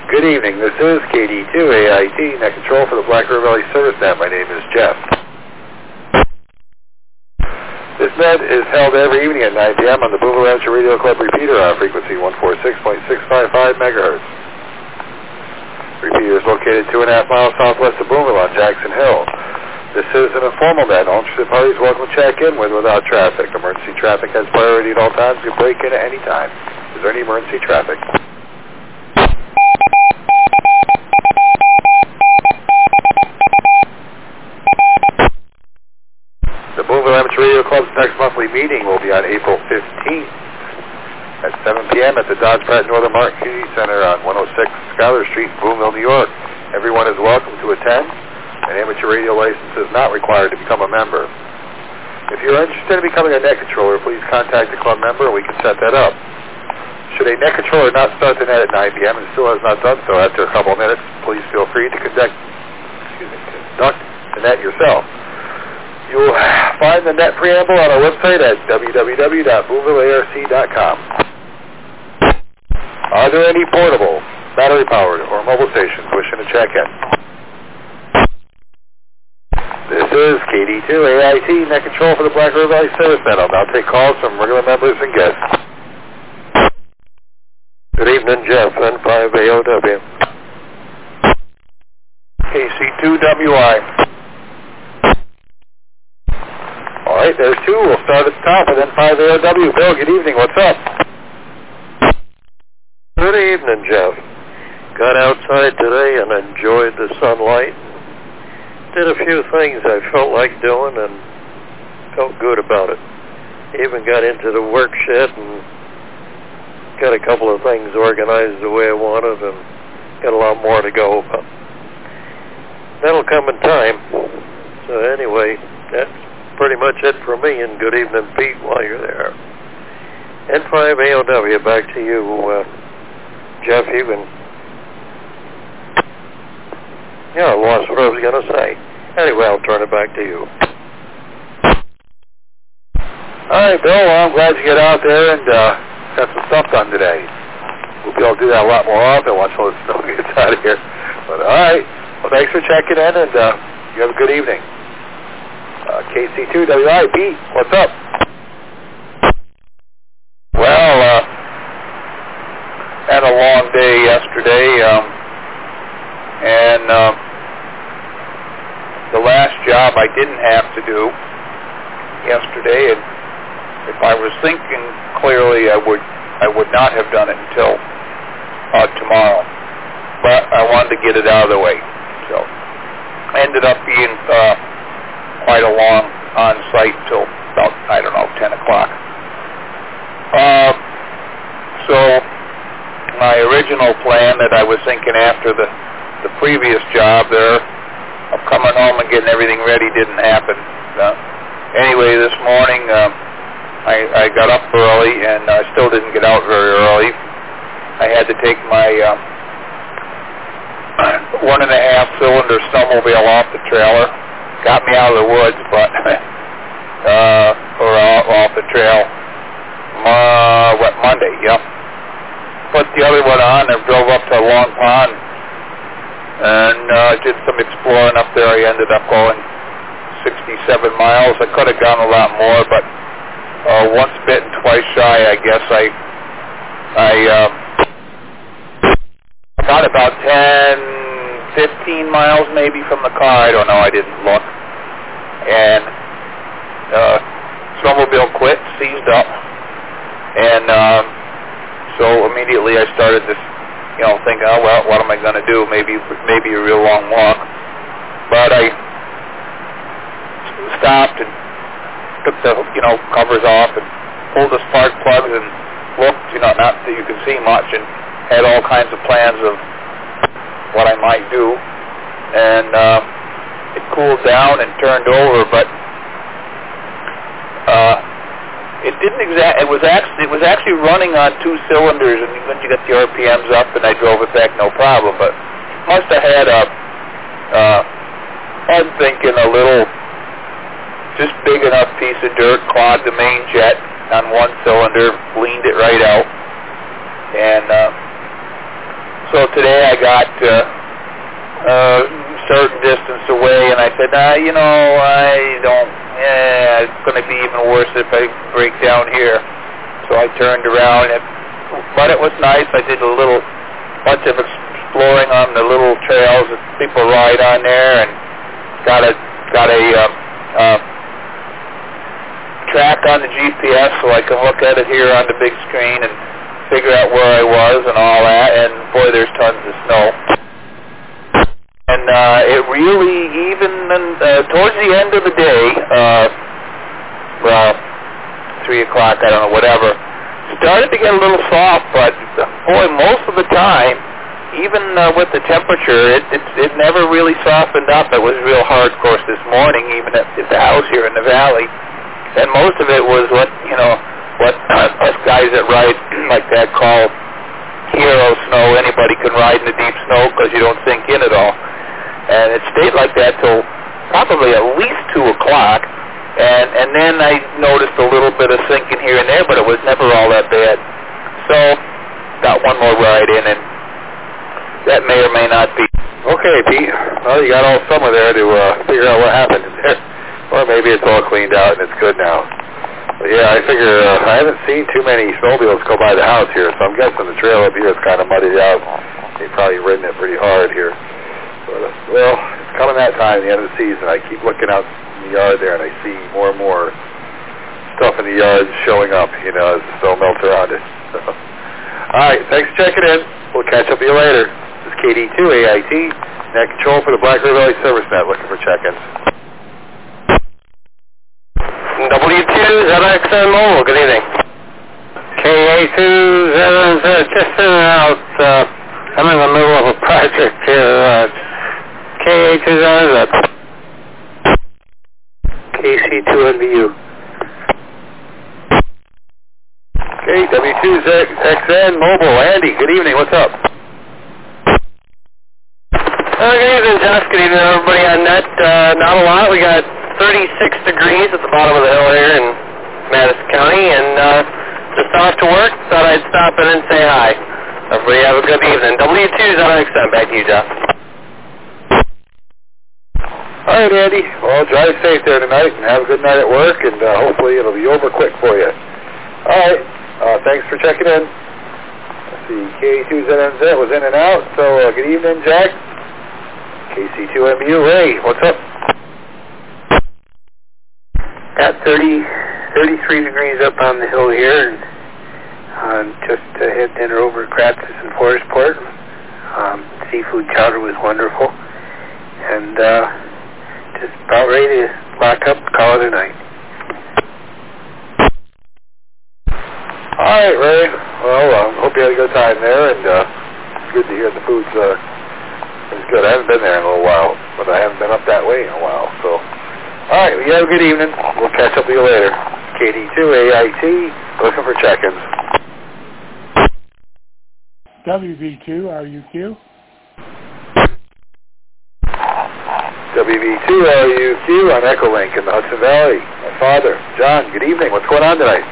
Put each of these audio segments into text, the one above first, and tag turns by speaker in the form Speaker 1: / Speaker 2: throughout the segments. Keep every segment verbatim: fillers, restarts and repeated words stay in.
Speaker 1: Good evening. This is K D two A I T, Net Control for the Black River Valley Service Net. My name is Jeff. This net is held every evening at nine p m on the Boonville Amateur Radio Club repeater on frequency one forty-six point six five five megahertz. Repeater is located two and a half miles southwest of Boonville on Jackson Hill. This is an informal net. All interested parties welcome to check in with without traffic. Emergency traffic has priority at all times. You can break in at any time. Is there any emergency traffic? The Boonville Amateur Radio Club's next monthly meeting will be on April fifteenth at seven p m at the Dodge Pratt Northern Martin Community Center on one oh six Schuyler Street in Boonville, New York. Everyone is welcome to attend. An amateur radio license is not required to become a member. If you're interested in becoming a net controller, please contact the club member and we can set that up. Should a net controller not start the net at nine p m and still has not done so after a couple of minutes, please feel free to conduct, excuse me, conduct the net yourself. You will find the net preamble on our website at w w w dot boonville arc dot com. Are there any portable, battery-powered, or mobile stations wishing to check in? This is K D two A I T, Net Control for the Black River Valley Service Net. I'll now take calls from regular members and guests. Good evening, Jeff, N five A O W. K C two W I. All right, there's two. We'll start at the top with N five A O W. Bill, good evening. What's up?
Speaker 2: Good evening, Jeff. Got outside today and enjoyed the sunlight. Did a few things I felt like doing and felt good about it. Even got into the work shed and got a couple of things organized the way I wanted and got a lot more to go, but that'll come in time. So anyway, that's pretty much it for me, and good evening, Pete, while you're there. N five A O W, back to you, uh, Jeff. You can... Yeah, I lost what I was going to say. Anyway, I'll turn it back to you.
Speaker 1: All right, Bill, well, I'm glad you get out there and uh, got some stuff done today. We'll be able to do that a lot more often once all the snow gets out of here. But all right, well, thanks for checking in, and uh, you have a good evening. Uh, K C two W I, Pete, what's up?
Speaker 3: Well, uh, had a long day yesterday, um, and uh, the last job I didn't have to do yesterday, and if I was thinking clearly, I would I would not have done it until uh, tomorrow, but I wanted to get it out of the way, so ended up being uh, quite a long on-site till about, I don't know, ten o'clock. Uh, so my original plan that I was thinking after the, the previous job there of coming home and getting everything ready didn't happen. Uh, anyway, this morning uh, I, I got up early and I still didn't get out very early. I had to take my uh, one and a half cylinder snowmobile off the trailer. Got me out of the woods, but uh, or off, off the trail. Uh, what Monday? Yep. Put the other one on and drove up to Long Pond and uh, did some exploring up there. I ended up going sixty-seven miles. I could have gone a lot more, but uh, once bitten, twice shy. I guess I I uh, got about ten, fifteen miles maybe from the car. I don't know. I didn't look. And uh, snowmobile quit, seized up, and um, so immediately I started this, you know, thinking, oh well, what am I going to do? Maybe, maybe a real long walk. But I stopped and took the, you know, covers off and pulled the spark plugs and looked, you know, not that you can see much, and had all kinds of plans of what I might do. And uh, it cooled down and turned over, but uh, it didn't exact. It was actually it was actually running on two cylinders, and when you got the R P Ms up, and I drove it back no problem. But must have had a, uh, I'm thinking a little, just big enough piece of dirt clogged the main jet on one cylinder, leaned it right out, and uh, so today I I got uh, a certain distance away, and I said, ah, you know, I don't, yeah, it's going to be even worse if I break down here. So I turned around, and, but it was nice. I did a little bunch of exploring on the little trails that people ride on there, and got a got a uh, uh, track on the G P S so I can look at it here on the big screen and figure out where I was and all that. And boy, there's tons of snow. And uh, it really, even uh, towards the end of the day, uh, well, three o'clock, I don't know, whatever, started to get a little soft. But boy, most of the time, even uh, with the temperature, it, it it never really softened up. It was real hard, of course, this morning, even at, at the house here in the valley. And most of it was what, you know, what uh, us guys that ride like that call hero snow. Anybody can ride in the deep snow because you don't sink in at all. And it stayed like that till probably at least two o'clock. And, and then I noticed a little bit of sinking here and there, but it was never all that bad. So, got one more ride in, and that may or may not be.
Speaker 1: Okay, Pete. Well, you got all summer there to uh, figure out what happened there. Or maybe it's all cleaned out and it's good now. But yeah, I figure uh, I haven't seen too many snowmobiles go by the house here, so I'm guessing the trail up here is kind of muddied out. They've probably ridden it pretty hard here. But, uh, well, it's coming that time, the end of the season. I keep looking out in the yard there, and I see more and more stuff in the yard showing up, you know, as the snow melts around it. All right, thanks for checking in. We'll catch up with you later. This is K D two A I T, net control for the Black River Valley Service Net, looking for check-ins.
Speaker 2: W two Z X N Mobile, good evening.
Speaker 4: K A two Z N Z, just in and out. Uh, I'm in the middle of a project here. Uh, K A two Z N Z. K C two N V U.
Speaker 1: Okay, W two Z X N Mobile, Andy, good evening, what's up?
Speaker 2: Uh, good evening, Jeff. Good evening, everybody on net. Uh, not a lot. We got thirty-six degrees at the bottom of the hill here in Madison County, and uh, just off to work. Thought I'd stop in and say hi. Everybody have a good evening. W two Z X N, back to you, Jeff.
Speaker 1: All right, Andy. Well, drive safe there tonight, and have a good night at work, and uh, hopefully it'll be over quick for you. All right. Uh, thanks for checking in. Let's see. K A two Z N Z was in and out, so uh, good evening, Jack. K C two M U, Ray, what's up?
Speaker 4: Got thirty, thirty-three degrees up on the hill here, and um, just uh, had dinner over at Kratz's in Forestport. Um, seafood chowder was wonderful, and uh, just about ready to lock up and call it a night.
Speaker 1: All right, Ray. Well, I uh, hope you had a good time there, and uh, it's good to hear the food's uh, it's good. I haven't been there in a little while, but I haven't been up that way in a while, so. All right, well, you have a good evening. We'll catch up with you later. K D two A I T, looking for check-ins.
Speaker 5: W V two R U Q.
Speaker 1: W V two R U Q on Echolink in the Hudson Valley. My father, John, good evening. What's going on tonight?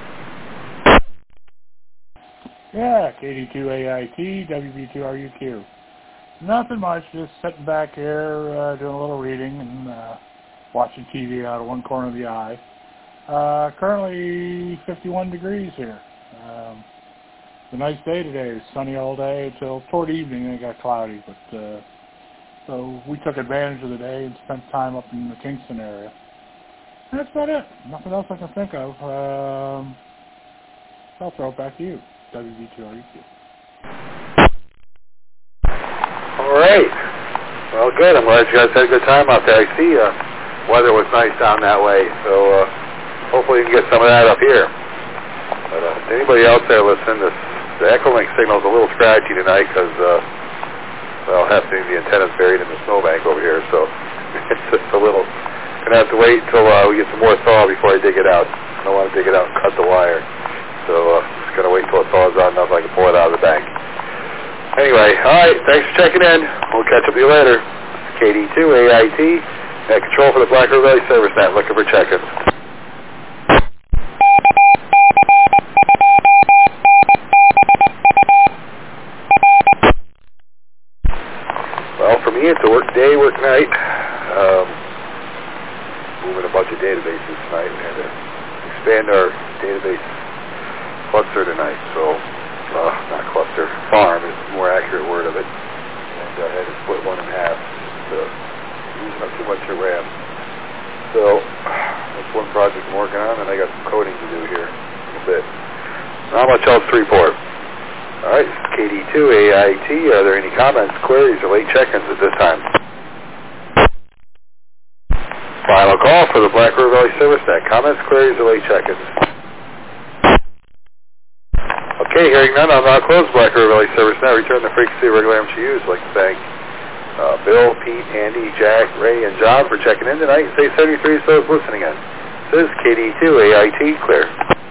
Speaker 5: Yeah, K D two A I T, W V two R U Q. Nothing much, just sitting back here, uh, doing a little reading and uh, watching T V out of one corner of the eye. Uh, currently fifty-one degrees here. Um, it's a nice day today. It's sunny all day until toward evening, and it got cloudy. But uh, so we took advantage of the day and spent time up in the Kingston area. And that's about it. Nothing else I can think of. Um, I'll throw it back to you. W V two R U Q.
Speaker 1: All right. Well, good. I'm glad you guys had a good time out there. I see uh, weather was nice down that way, so uh, hopefully you can get some of that up here. But uh, anybody else there listening, this, the Echolink signal's a little scratchy tonight because, uh, well, half the antenna's buried in the snowbank over here, so it's just a little. Gonna have to wait until uh, we get some more thaw before I dig it out. I don't want to dig it out and cut the wire, so uh, just gonna wait until it thaws out enough I can pull it out of the bank. Anyway, all right, thanks for checking in. We'll catch up with you later. K D two A I T, net control for the Black River Valley Service Net, looking for check-ins. It's a work day, work night. Um, moving a bunch of databases tonight. We had to expand our database cluster tonight. So, uh, not cluster, farm is the more accurate word of it. And I uh, had to split one in half. So, using up too much of RAM. So, that's one project I'm working on, and I got some coding to do here in a bit. Not much else to report. All right, this is K D two A I T. Are there any comments, queries, or late check-ins at this time? Final call for the Black River Valley Service Net. Comments, queries, or late check-ins? Okay, hearing none, I'll now close Black River Valley Service Net. Return the frequency of regular M T Us. I'd like to thank uh, Bill, Pete, Andy, Jack, Ray, and John for checking in tonight. And say seventy-three so is listening in. This is K D two A I T, clear.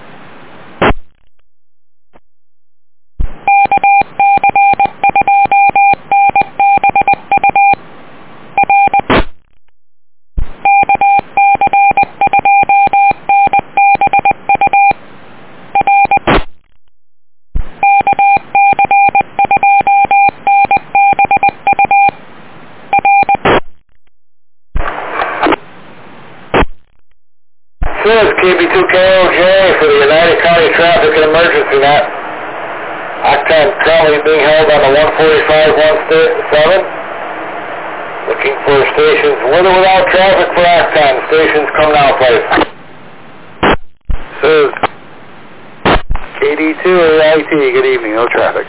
Speaker 6: K B two K O J for the United County Traffic and Emergency Net. Octane currently being held on the one forty-five one seven. Looking for stations with or without traffic for Octane. Stations come now, please.
Speaker 1: This is K D two A I T. Good evening. No traffic.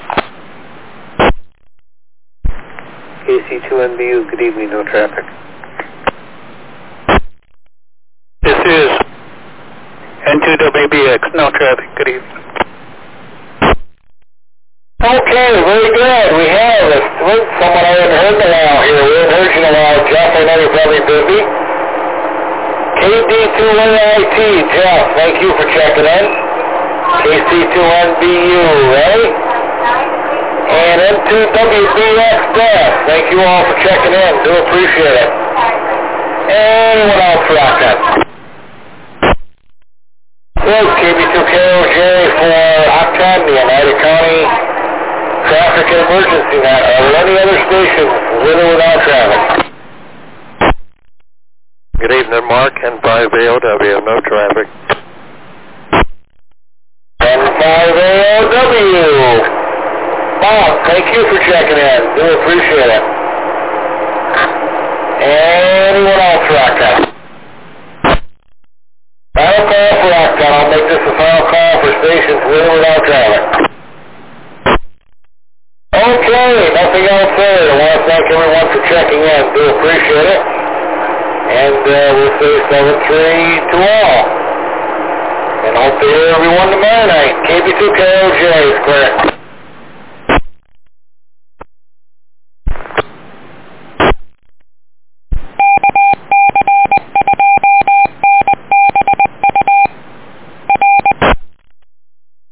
Speaker 4: K C two N B U. Good evening. No traffic.
Speaker 3: This is N two W B X, no traffic. Good evening.
Speaker 6: Okay, very good. We have a, someone I haven't heard in a while here. We haven't heard you in a while, Jeff. I know you're probably busy. K D two A I T, Jeff, thank you for checking in. K C two N B U, Ray. And N two W B X, Beth, thank you all for checking in. Do appreciate it. Anyone else for Octane? Well, K B two K O J for Octane, the United County Traffic and Emergency Net. Are there any other stations with or without traffic?
Speaker 2: Good evening, Mark. N five A O W, no traffic.
Speaker 6: N five A O W. Bob, thank you for checking in. Do appreciate it. Anyone else for Octane? Final call for Octane. I'll make this a final call for stations with or without traffic. Okay, nothing else there. I want to thank everyone for checking in. Do appreciate it. And uh, we'll say seven three to all. And hope to hear everyone tomorrow night. K B two K O J is clear.